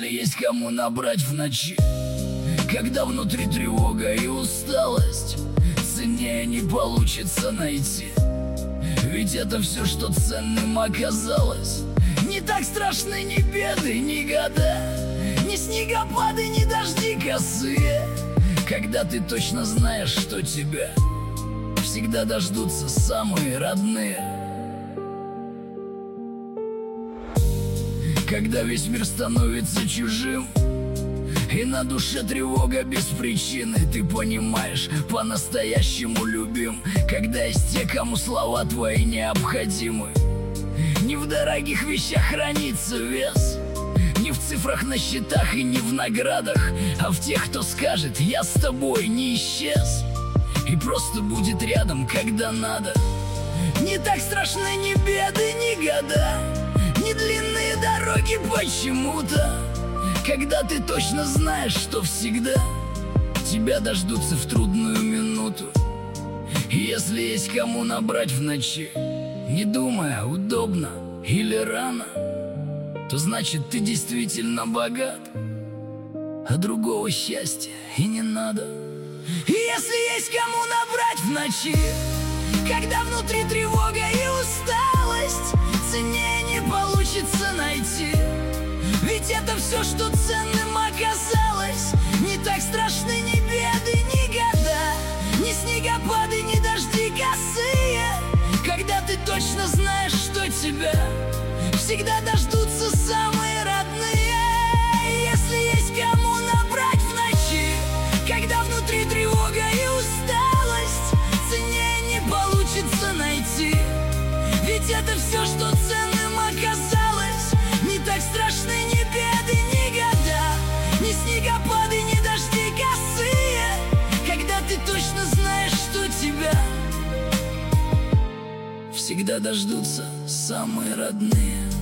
Если есть кому набрать в ночи, когда внутри тревога и усталость, ценнее не получится найти. Ведь это все, что ценным оказалось. Не так страшны ни беды, ни года, ни снегопады, ни дожди косые, когда ты точно знаешь, что тебя всегда дождутся самые родные. Когда весь мир становится чужим и на душе тревога без причины, ты понимаешь, по-настоящему любим, когда есть те, кому слова твои необходимы. Не в дорогих вещах хранится вес, не в цифрах на счетах и не в наградах, а в тех, кто скажет: я с тобой, не исчез, и просто будет рядом, когда надо. Не так страшны ни беды, ни года, ни длинные дороги почему-то, когда ты точно знаешь, что всегда тебя дождутся в трудную минуту. И если есть кому набрать в ночи, не думая, удобно или рано, то значит, ты действительно богат, а другого счастья и не надо. И если есть кому набрать в ночи, когда внутри тревога и усталость, ценнее не получится найти. Ведь это все, что ценным оказалось. Не так страшны ни беды, ни года, ни снегопады, ни дожди косые, когда ты точно знаешь, что тебя всегда дождутся самые родные. Если есть кому набрать в ночи, когда внутри тревога и усталость, ценнее не получится найти. Ведь это все, что ценным оказалось. Не так страшны ни беды, ни года, ни снегопады, ни дожди косые, когда ты точно знаешь, что тебя всегда дождутся самые родные.